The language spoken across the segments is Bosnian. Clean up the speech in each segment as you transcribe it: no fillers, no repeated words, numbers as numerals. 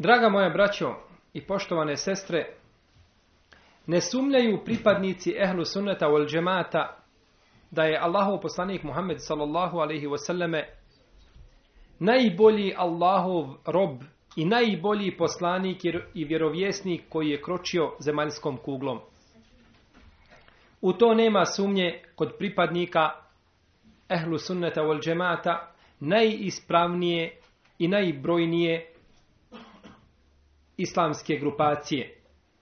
Draga moja braćo i poštovane sestre, ne sumnjaju pripadnici ehlu sunneta wal džemata da je Allahov poslanik Muhammed sallallahu alaihi wasallame najbolji Allahov rob i najbolji poslanik i vjerovjesnik koji je kročio zemaljskom kuglom. U to nema sumnje kod pripadnika ehlu sunneta wal džemata, najispravnije i najbrojnije islamske grupacije.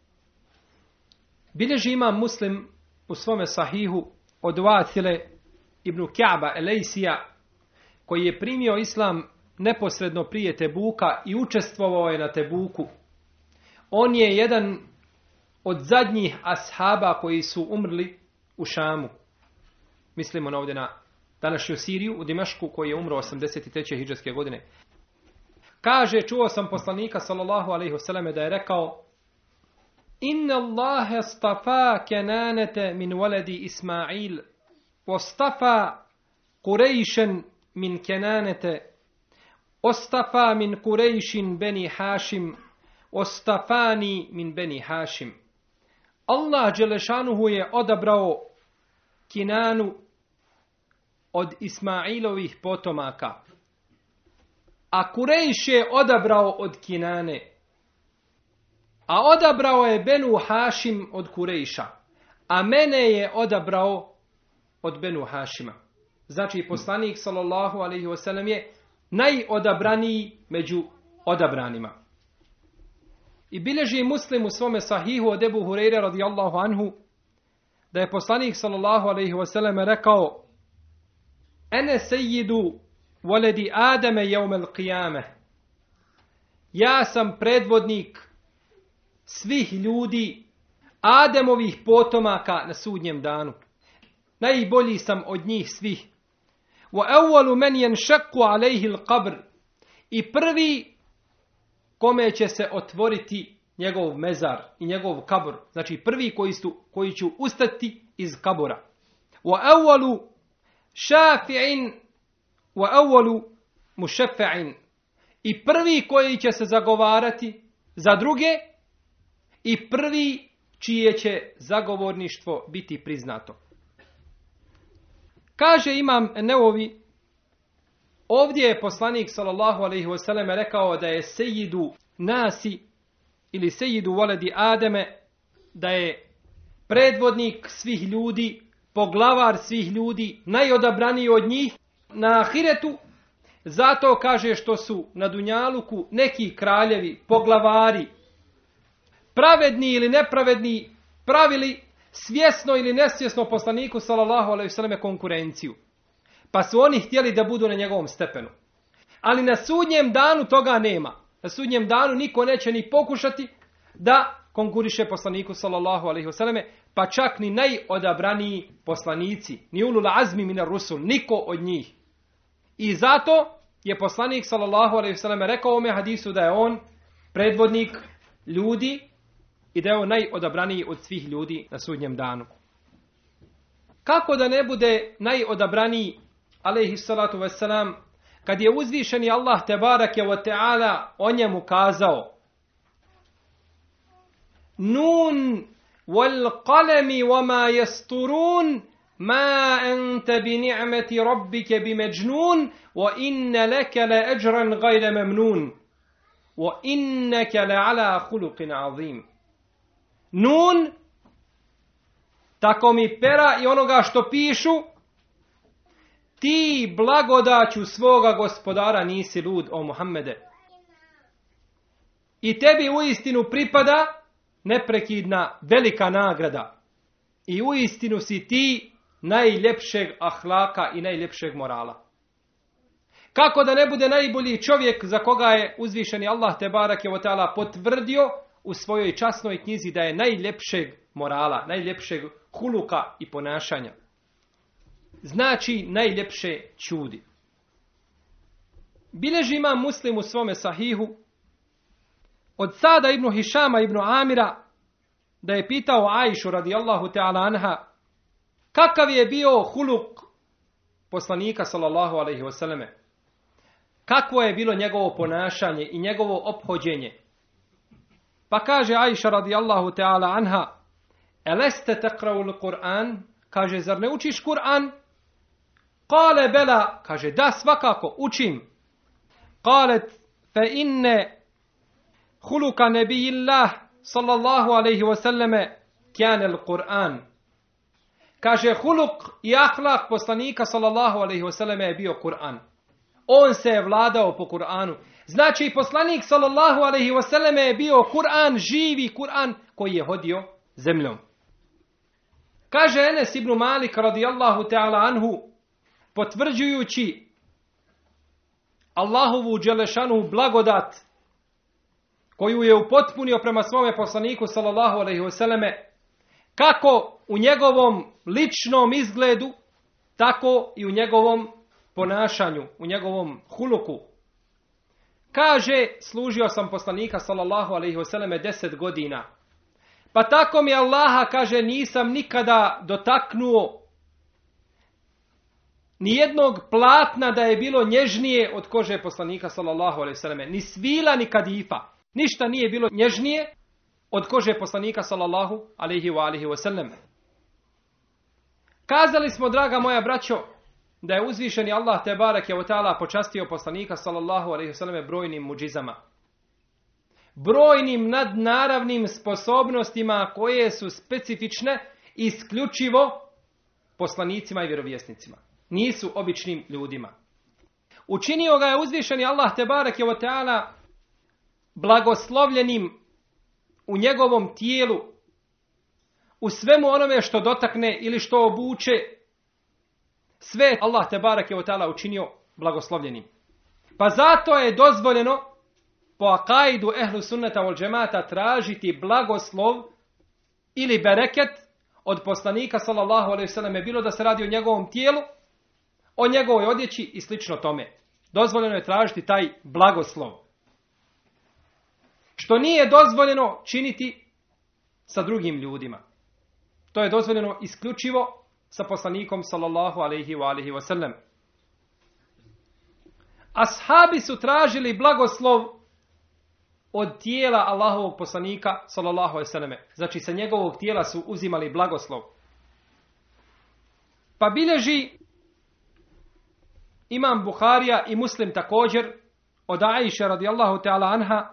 Bilježi imam Muslim u svome sahihu od Vathile ibn Ka'ba Elejsija, koji je primio islam neposredno prije Tebuka i učestvovao je na Tebuku. On je jedan od zadnjih ashaba koji su umrli u Šamu. Mislimo ovdje na današnju Siriju, u Dimašku, koji je umro 83. hidžrske godine. Kaže, čuo sam poslanika sallallahu alejhi ve selleme da je rekao: Inna Allahe astafa Kenanete min waladi Ismail, ostafa Kurejšen min Kenanete, ostafa min Kurejšin beni Hašim, ostafani min beni Hašim. Allah dželešanuhu je odabrao Kinanu od Ismailovih potomaka, a Kurejš je odabrao od Kinane, a odabrao je Benu Hašim od Kurejša, a mene je odabrao od Benu Hašima. Znači, poslanik sallallahu alejhi ve sellem je najodabraniji među odabranima. I bilježi Muslim u svome sahihu od Ebu Hureyre radijallahu anhu da je poslanik sallallahu alejhi ve sellem rekao: Ene sejyidu waladi Adame jevmel qiyame. Ja sam predvodnik svih ljudi, Ademovih potomaka na sudnjem danu. Najbolji sam od njih svih. Wa awwalu man yanshaqu alayhi al-qabr. I prvi kome će se otvoriti njegov mezar i njegov kabur. Znači prvi koji će ustati iz kabura. Wa awwalu shafi'in wa awwalu mushaffi'in. I prvi koji će se zagovarati za druge i prvi čije će zagovorništvo biti priznato. Kaže Imam Neovi, ovdje je poslanik sallallahu alejhi ve sellem rekao da je sejidu nasi ili sejidu waladi Ademe, da je predvodnik svih ljudi, poglavar svih ljudi, najodabraniji od njih na ahiretu. Zato kaže što su na dunjaluku neki kraljevi, poglavari, pravedni ili nepravedni, pravili svjesno ili nesvjesno poslaniku sallallahu alejhi ve selleme konkurenciju. Pa su oni htjeli da budu na njegovom stepenu. Ali na sudnjem danu toga nema. Na sudnjem danu niko neće ni pokušati da konkuriše poslaniku sallallahu alejhi ve selleme, pa čak ni najodabraniji poslanici, ni ulul azmi minar rusul, niko od njih. I zato je poslanik sallallahu alejhi ve selleme rekao u ome hadisu da je on predvodnik ljudi i da je on najodabraniji od svih ljudi na sudnjem danu. Kako da ne bude najodabraniji alejhi salatu vesselam kad je uzvišeni Allah tebareke ve taala o njemu kazao: Nun wal qalami wama yasturun ma anta bi ni'mati rabbika bimajnun wa inna laka la ajran ghayra mamnun wa innaka la ala khuluqin azim. Nun, tako mi pera i onoga što pišu, ti blagodaću svoga gospodara nisi lud, o Muhammede. I tebi uistinu pripada neprekidna velika nagrada. I uistinu si ti najljepšeg ahlaka i najljepšeg morala. Kako da ne bude najbolji čovjek za koga je uzvišeni Allah tebareke ve taala potvrdio u svojoj časnoj knjizi da je najljepšeg morala, najljepšeg huluka i ponašanja. Znači najljepše čudi. Bilježi imam Muslim u svome sahihu od Sada ibn Hišama ibn Amira da je pitao Ajšu radijallahu ta'ala anha kakav je bio huluk poslanika sallallahu alejhi ve selleme. Kakvo je bilo njegovo ponašanje i njegovo ophođenje? Pa kaže Ajša radijallahu ta'ala anha, eleste tekra'ul Kur'an? Kaže, zar ne učiš Kur'an? Kale bela, kaže, da, svakako, učim. Kalet, fe inne huluka nebijillah, sallallahu alaihi wasallame, kjanel Kur'an. Kaže, huluk i ahlak poslanika, sallallahu alaihi wasallame, je bio Kur'an. On se je vladao po Kur'anu. Znači, poslanik, sallallahu alaihi wasallame, je bio Kur'an, živi Kur'an, koji je hodio zemljom. Kaže Enes ibn Malik, radijallahu ta'ala anhu, potvrđujući Allahovu dželešanu blagodat koju je upotpunio prema svome poslaniku sallallahu alejhi ve selleme, kako u njegovom ličnom izgledu, tako i u njegovom ponašanju, u njegovom huluku. Kaže, služio sam poslanika sallallahu alejhi ve selleme 10 godina. Pa tako mi Allaha, kaže, nisam nikada dotaknuo ni jednog platna da je bilo nježnije od kože poslanika sallallahu alejhi ve selleme, ni svila ni kadifa. Ništa nije bilo nježnije od kože poslanika sallallahu alejhi ve selleme. Kazali smo, draga moja braćo, da je uzvišeni Allah te bareke ve taala počastio poslanika sallallahu alejhi ve selleme brojnim muđizama. Brojnim nadnaravnim sposobnostima koje su specifične isključivo poslanicima i vjerovjesnicima. Nisu običnim ljudima. Učinio ga je uzvišeni Allah te bareke ve taala blagoslovljenim u njegovom tijelu, u svemu onome što dotakne ili što obuče, sve Allah te bareke ve taala učinio blagoslovljenim. Pa zato je dozvoljeno po akaidu ehlu sunneta wal džemata tražiti blagoslov ili bereket od poslanika sallallahu alejhi ve selleme, bilo da se radi o njegovom tijelu, o njegovoj odjeći i slično tome. Dozvoljeno je tražiti taj blagoslov. Što nije dozvoljeno činiti sa drugim ljudima. To je dozvoljeno isključivo sa poslanikom sallallahu alejhi ve sellem. Ashabi su tražili blagoslov od tijela Allahovog poslanika sallallahu alejhi ve selleme. Znači sa njegovog tijela su uzimali blagoslov. Pa bilježi Imam Buharija i Muslim također od Ajše radijallahu ta'ala anha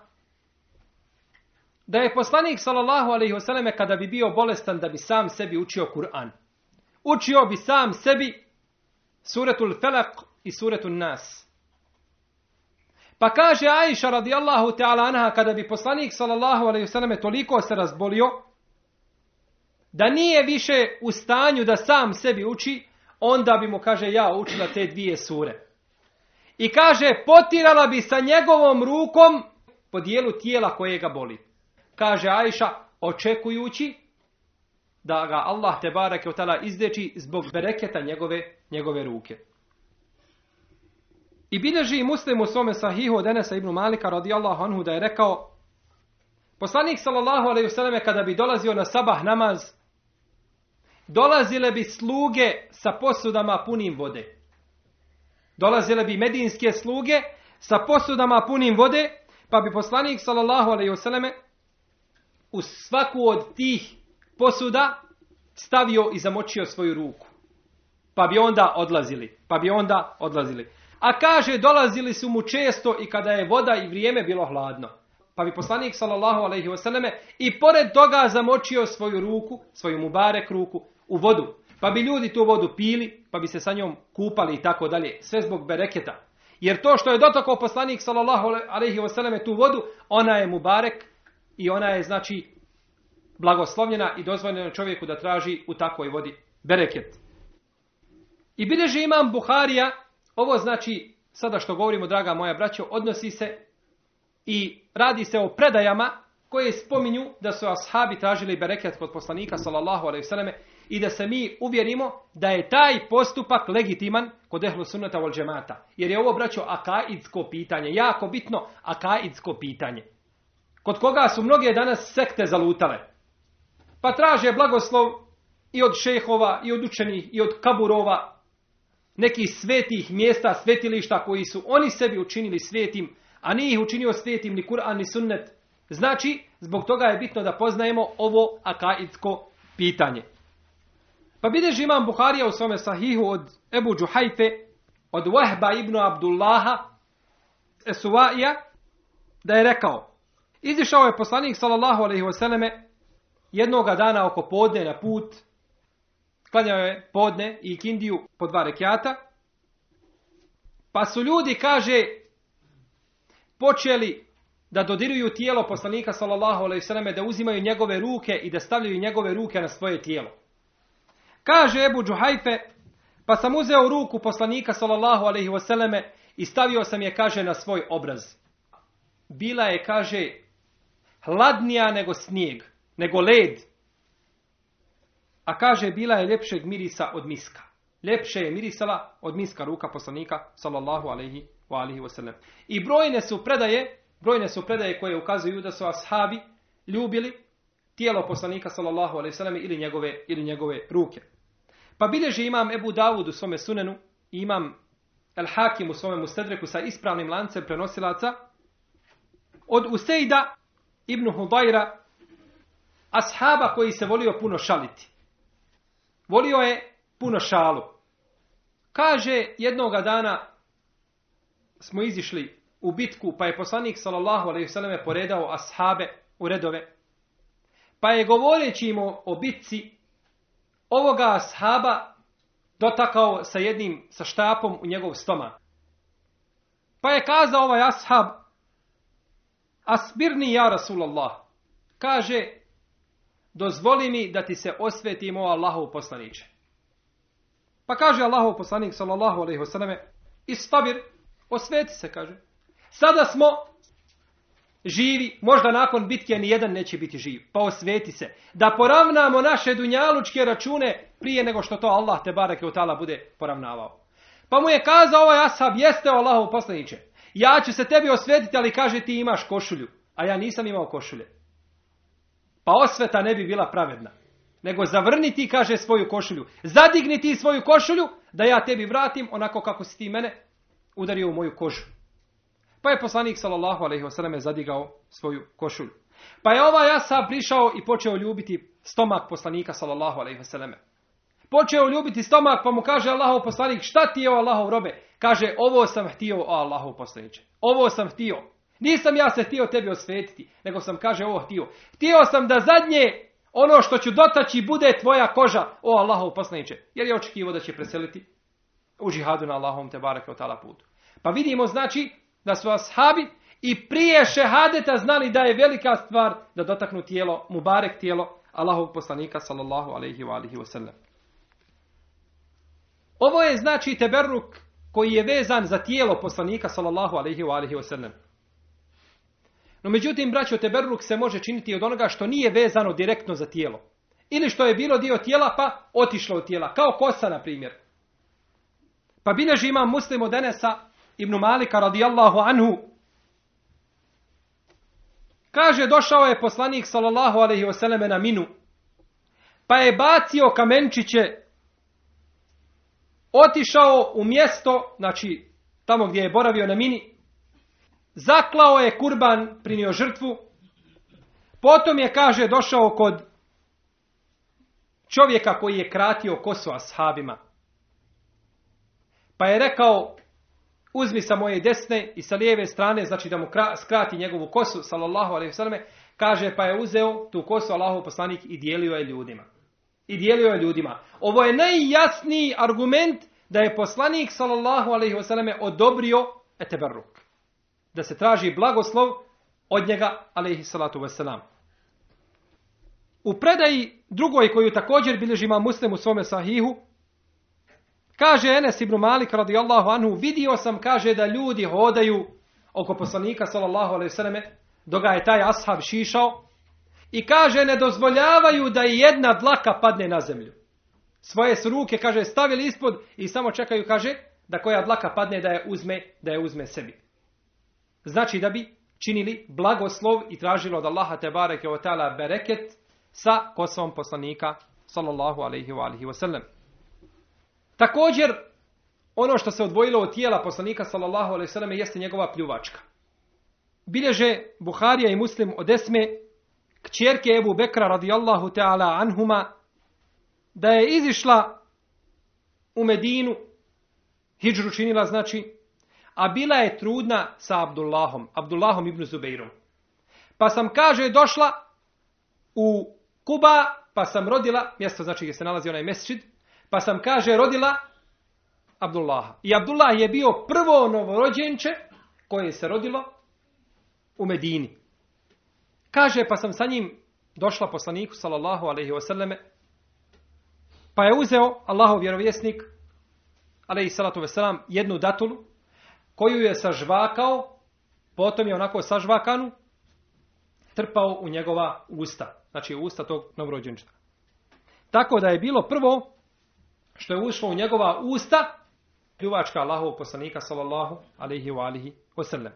da je poslanik sallallahu alejhi ve selleme kada bi bio bolestan da bi sam sebi učio Kur'an. Učio bi sam sebi suratul Felak i suratul Nas. Pa kaže Ajša radijallahu ta'ala anha, kada bi poslanik sallallahu alejhi ve selleme toliko se razbolio da nije više u stanju da sam sebi uči, onda bi mu, kaže, ja učila te dvije sure. I kaže, potirala bi sa njegovom rukom po dijelu tijela koje ga boli. Kaže Ajša, očekujući da ga Allah te bareke ve taala izdeči zbog bereketa njegove ruke. I bilježi Muslim u svome sahihu od Enesa ibn Malika radijallahu anhu da je rekao, poslanik sallallahu alejhi ve selleme kada bi dolazio na sabah namaz, dolazile bi sluge sa posudama punim vode. Dolazile bi medinske sluge sa posudama punim vode, pa bi poslanik sallallahu alejhi ve selleme u svaku od tih posuda stavio i zamočio svoju ruku. Pa bi onda odlazili. A kaže, dolazili su mu često i kada je voda i vrijeme bilo hladno. Pa bi poslanik sallallahu alejhi ve selleme i pored toga zamočio svoju ruku, svoju mubarek ruku u vodu. Pa bi ljudi tu vodu pili, pa bi se sa njom kupali i tako dalje. Sve zbog bereketa. Jer to što je dotakao poslanik sallallahu alejhi ve selleme tu vodu, ona je mubarek i ona je, znači, blagoslovljena i dozvoljena čovjeku da traži u takvoj vodi bereket. I bilježi Imam Buharija, ovo znači, sada što govorimo, draga moja braćo, odnosi se i radi se o predajama koje spominju da su ashabi tražili bereket kod poslanika sallallahu alejhi ve selleme i da se mi uvjerimo da je taj postupak legitiman kod ehlu sunneta wal džemata. Jer je ovo, braćo, akaidsko pitanje, jako bitno akaidsko pitanje. Kod koga su mnoge danas sekte zalutale. Pa traže blagoslov i od šehova, i od učenih, i od kaburova, nekih svetih mjesta, svetilišta koji su oni sebi učinili svetim, a nije ih učinio svetim ni Kur'an ni sunnet, Znači, zbog toga je bitno da poznajemo ovo akaidsko pitanje. Pa bilježi imam Buharija u svome sahihu od Ebu Džuhajfe, od Wahba ibn Abdullaha Esuvaija, da je rekao, izišao je poslanik sallallahu alejhi ve selleme jednoga dana oko podne na put, klanjao je podne i ikindiju po 2 rekjata, pa su ljudi, kaže, počeli da dodiruju tijelo poslanika sallallahu alejhi ve selleme, da uzimaju njegove ruke i da stavljaju njegove ruke na svoje tijelo. Kaže Ebu Džuhajfe, pa sam uzeo ruku poslanika sallallahu alejhi ve selleme i stavio sam je, kaže, na svoj obraz. Bila je, kaže, hladnija nego snijeg, nego led. A kaže, bila je ljepšeg mirisa od miska. Ljepše je mirisala od miska ruka poslanika sallallahu alejhi ve sellem. I brojne su predaje koje ukazuju da su ashabi ljubili tijelo poslanika sallallahu alejhi ve sellem ili njegove ruke. Pa bilježi imam Ebu Davud u svome sunenu i imam El Hakim u svome Mustedreku sa ispravnim lancem prenosilaca od Usejda ibn Hudajra, ashaba koji se volio puno šaliti. Volio je puno šalu. Kaže, jednoga dana smo izišli u bitku, pa je poslanik sallallahu alejhi ve selleme poredao ashabe u redove. Pa je govoreći im o bitci ovoga ashaba dotakao sa štapom u njegov stomak. Pa je kazao ovaj ashab, asbirni ja Rasulallah, kaže, dozvoli mi da ti se osvetim, o Allahov poslaniče. Pa kaže Allahov poslanik sallallahu alejhi ve selleme, istabir, osveti se, kaže. Sada smo živi, možda nakon bitke ni jedan neće biti živ, pa osveti se. Da poravnamo naše dunjalučke račune prije nego što to Allah te bareke u ta'ala bude poravnavao. Pa mu je kazao ovaj ashab, jeste, Allahov poslaniče, ja ću se tebi osvetiti, ali kaže, ti imaš košulju, a ja nisam imao košulje. Pa osveta ne bi bila pravedna. Nego zavrni ti, kaže, svoju košulju. Zadigni ti svoju košulju, da ja tebi vratim onako kako si ti mene udario u moju kožu. Pa je poslanik sallallahu alejhi ve selleme zadigao svoju košulju. Pa je ovaj ashab prišao i počeo ljubiti stomak poslanika sallallahu alejhi ve selleme. Počeo ljubiti stomak, pa mu kaže Allahov poslanik, šta ti je, o Allahov robe? Kaže, ovo sam htio, o Allahov poslaniče. Ovo sam htio. Nisam ja se htio tebi osvetiti, nego sam, kaže, ovo htio. Htio sam da zadnje ono što ću dotaći bude tvoja koža, o Allahov poslaniče. Jer je očekivao da će preseliti u džihadu na Allahovom te bareke ve ta'ala putu. Pa vidimo, znači, da su ashabi i prije šehadeta znali da je velika stvar da dotaknu tijelo, mubarek tijelo Allahovog poslanika sallallahu alejhi ve sellem. Ovo je, znači, teberruk koji je vezan za tijelo poslanika sallallahu alejhi ve sellem. No međutim, braćo, teberruk se može činiti od onoga što nije vezano direktno za tijelo. Ili što je bilo dio tijela pa otišlo od tijela, kao kosa, na primjer. Pa bilježi imam Muslim od Enesa ibn Malika radijallahu anhu. Kaže, došao je poslanik sallallahu alejhi ve selleme na Minu, pa je bacio kamenčiće, otišao u mjesto, znači tamo gdje je boravio na Mini, zaklao je kurban, prinio žrtvu, potom je, kaže, došao kod čovjeka koji je kratio kosu ashabima. Pa je rekao, uzmi sa moje desne i sa lijeve strane, znači da mu skrati njegovu kosu, sallallahu alejhi ve selleme. Kaže, pa je uzeo tu kosu Allahov poslanik i dijelio je ljudima. Ovo je najjasniji argument da je poslanik sallallahu alejhi ve selleme odobrio teberruk. Da se traži blagoslov od njega, alejhi salatu vesselam. U predaji drugoj koju također bilježi imam Muslim u svome sahihu, kaže Enes ibn Malik radijallahu anhu, vidio sam, kaže, da ljudi hodaju oko poslanika sallallahu alejhi ve selleme, dok ga je taj ashab šišao, i kaže, ne dozvoljavaju da i jedna dlaka padne na zemlju. Svoje su ruke, kaže, stavili ispod i samo čekaju, kaže, da koja dlaka padne da je uzme sebi. Znači da bi činili blagoslov i tražili od Allaha te bareke ve ta'ala bereket sa kosom poslanika sallallahu alejhi ve sellem. Također, ono što se odvojilo od tijela poslanika sallallahu alejhi ve selleme jeste njegova pljuvačka. bilježe Buharija i Muslim od Esme, kćerke Ebu Bekra radijallahu ta'ala anhuma, da je izišla u Medinu, hidžru činila znači, a bila je trudna sa Abdullahom ibn Zubeirom. Pa sam, kaže, došla u Kuba, pa sam rodila, mjesto znači gdje se nalazi onaj mesdžid, pa sam, kaže, rodila Abdullaha. I Abdullah je bio prvo novorođenče koje se rodilo u Medini. Kaže, pa sam sa njim došla poslaniku, sallallahu alejhi ve selleme, pa je uzeo Allahov vjerovjesnik, alejhi salatu vesselam, jednu datulu, koju je sažvakao, potom je onako sažvakanu trpao u njegova usta. Znači u usta tog novorođenčeta. Tako da je bilo prvo što je ušlo u njegova usta pljuvačka Allahovog poslanika, sallallahu alejhi ve alihi wasallam.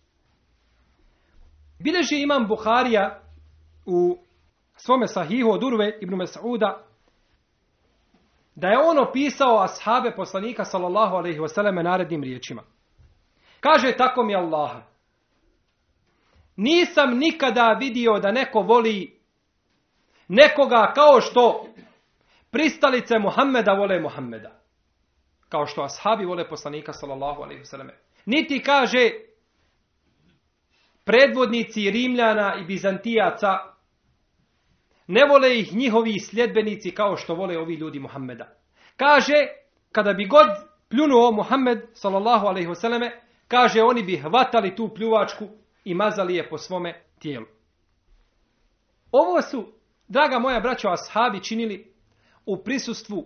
Bileži imam Buharija u svome sahihu od Urve ibn Mas'uda da je on opisao ashabe poslanika, sallallahu alejhi ve selleme, narednim riječima. Kaže, tako mi Allaha, nisam nikada vidio da neko voli nekoga kao što pristalice Muhammeda vole Muhammeda. Kao što ashabi vole poslanika, sallallahu alejhi ve selleme. Niti, kaže, predvodnici Rimljana i Bizantijaca ne vole ih njihovi sljedbenici kao što vole ovi ljudi Muhammeda. Kaže, kada bi god pljunuo Muhammed, sallallahu alejhi ve selleme, kaže, oni bi hvatali tu pljuvačku i mazali je po svome tijelu. Ovo su, draga moja braćo, ashabi činili u prisustvu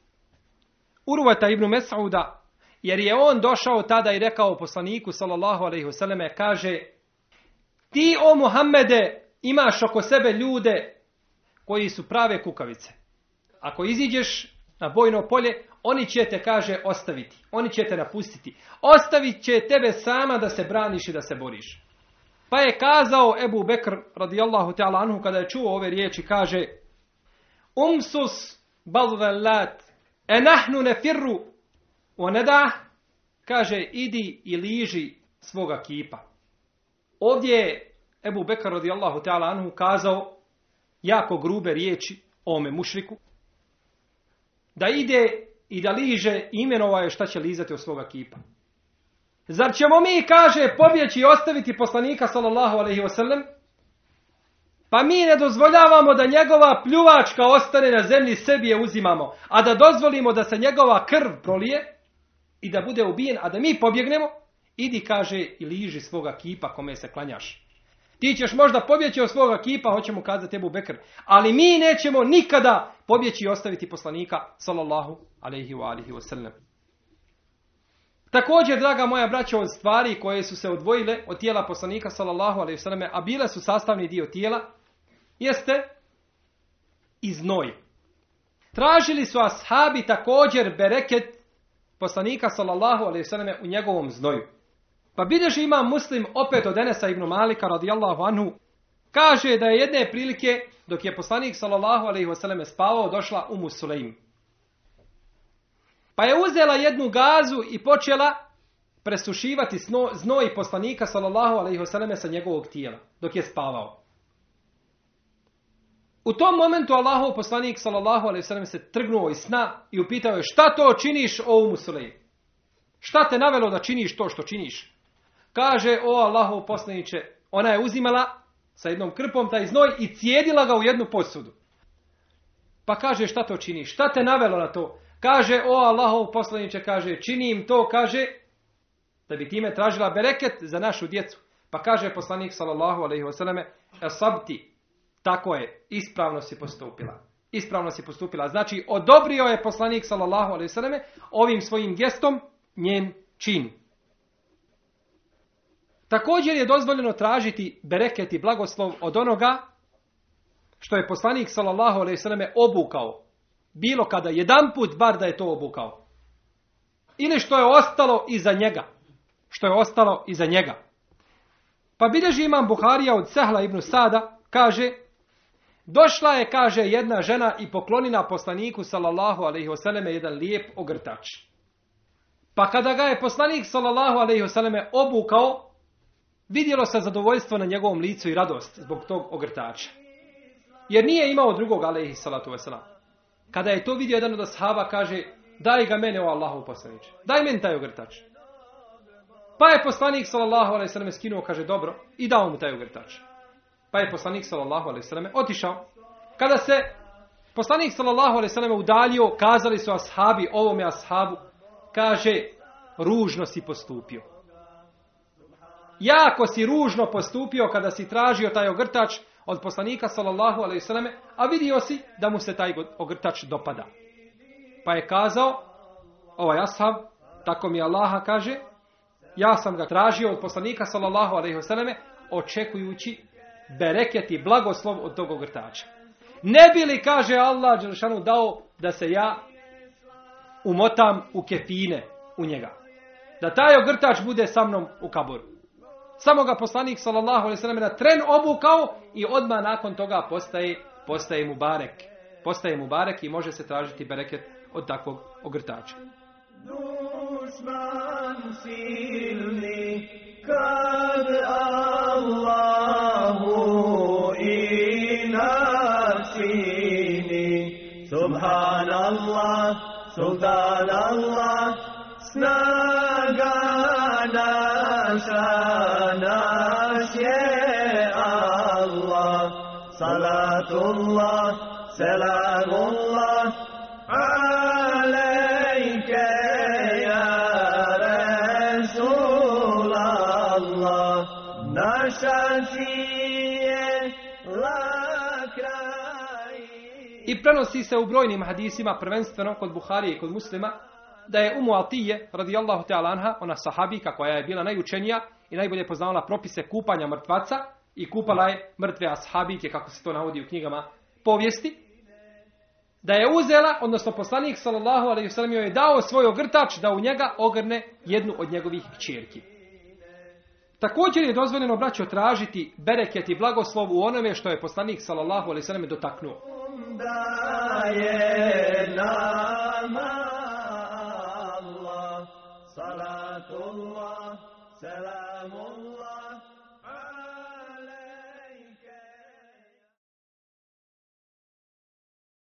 Urvata ibn Mas'uda, jer je on došao tada i rekao poslaniku, sallallahu alejhi ve selleme, kaže, ti, o Muhammede, imaš oko sebe ljude koji su prave kukavice. Ako iziđeš na bojno polje, oni će te, kaže, ostaviti. Oni će te napustiti. Ostavit će tebe sama da se braniš i da se boriš. Pa je kazao Ebu Bekr radijallahu ta'ala anhu, kada je čuo ove riječi, kaže, umsus balvelat enahnu nefirru onedah, kaže, idi i liži svoga kipa. Ovdje je Ebu Bekr radijallahu ta'ala anhu kazao jako grube riječi ome mušriku, da ide i da liže, imenovao je šta će lizati od svoga kipa. Zar ćemo mi, kaže, pobjeći i ostaviti poslanika, sallallahu alejhi ve sellem, pa mi ne dozvoljavamo da njegova pljuvačka ostane na zemlji, sebi je uzimamo, a da dozvolimo da se njegova krv prolije i da bude ubijen, a da mi pobjegnemo? Idi, kaže, i liži svoga kipa kome se klanjaš. Ti ćeš možda pobjeći od svoga kipa, hoćemo kazati Ebu Bekr, ali mi nećemo nikada pobjeći i ostaviti poslanika, sallallahu alejhi ve alihi wasallam. Također, draga moja braćo, od stvari koje su se odvojile od tijela poslanika, sallallahu alejhi ve selleme, a bile su sastavni dio tijela, jeste i znoj. Tražili su ashabi također bereket poslanika, sallallahu alejhi ve selleme, u njegovom znoju. Pa bilježi imam Muslim opet od Enesa ibn Malika radijallahu anhu, kaže da je jedne prilike, dok je poslanik, sallallahu alejhi ve selleme, spavao, došla Umu Sulejm. Pa je uzela jednu gazu i počela presušivati znoj poslanika, sallallahu alejhi ve selleme, sa njegovog tijela dok je spavao. U tom momentu Allahov poslanik, sallallahu alejhi ve selleme, se trgnuo iz sna i upitao je, šta to činiš, o Umu Sulejm? Šta te navelo da činiš to što činiš? Kaže, o Allahov poslaniče, ona je uzimala sa jednom krpom taj znoj i cijedila ga u jednu posudu. Pa kaže, šta to činiš? Šta te navelo na to? Kaže, o Allahov poslaniče, kaže, činim to, kaže, da bi time tražila bereket za našu djecu. Pa kaže poslanik, sallallahu alejhi ve selleme, asabti, tako je, ispravno si postupila. Ispravno si postupila. Znači, odobrio je poslanik, sallallahu alejhi ve selleme, ovim svojim gestom njen čin. Također je dozvoljeno tražiti bereket i blagoslov od onoga što je poslanik, sallallahu alejhi ve selleme, obukao. Bilo kada, jedanput bar da je to obukao. Ili što je ostalo iza njega. Što je ostalo iza njega. Pa bilježi imam Buharija od Sehla ibn Sada, kaže, došla je, kaže, jedna žena i poklonila poslaniku, sallallahu alejhi ve selleme, jedan lijep ogrtač. Pa kada ga je poslanik, sallallahu alejhi ve selleme, obukao, vidjelo se zadovoljstvo na njegovom licu i radost zbog tog ogrtača. Jer nije imao drugog, alejhi salatu vesselam. Kada je to vidio jedan od ashaba, kaže, daj ga mene, o Allahov poslaniče. Daj meni taj ogrtač. Pa je poslanik sallallahu alejhi ve sellem skinuo, kaže, dobro, i dao mu taj ogrtač. Pa je poslanik sallallahu alejhi ve sellem otišao. Kada se poslanik sallallahu alejhi ve sellem udaljio, kazali su ashabi ovome ashabu, kaže, ružno si postupio. Jako si ružno postupio kada si tražio taj ogrtač od poslanika sallallahu alejhi ve selleme, a vidio si da mu se taj ogrtač dopada. Pa je kazao ovaj ashab, tako mi Allaha kaže, ja sam ga tražio od poslanika sallallahu alejhi ve selleme očekujući bereket i blagoslov od tog ogrtača. Ne bi li, kaže Allah dželešanu, dao da se ja umotam u kefine u njega. Da taj ogrtač bude sa mnom u kaboru. Samo ga poslanik sallallahu alejhi ve sellem na tren obukao i odmah nakon toga postaje mubarek. Postaje mubarek i može se tražiti bereket od takvog ogrtača. Dušman silni kad Allahu i nasini. Subhanallah, Sultanallah, snaga naša, naš je Allah. Salatullah, selamullah, alejke ya Rasulallah. Naša je lakraj. I prenosi se u brojnim hadisima, prvenstveno kod Buharije i kod Muslima, da je Umu Atije, radijallahu ta'ala anha, ona sahabika koja je bila najučenija i najbolje poznavala propise kupanja mrtvaca i kupala je mrtve ashabike, kako se to navodi u knjigama povijesti, da je uzela, odnosno poslanik sallallahu alejhi ve sellem joj je dao svoj ogrtač da u njega ogrne jednu od njegovih kćerki. Također je dozvoljeno, braćo, tražiti bereket i blagoslov u onome što je poslanik sallallahu alejhi ve sellem dotaknuo. Da je nama Allah, salatullah, selamullah.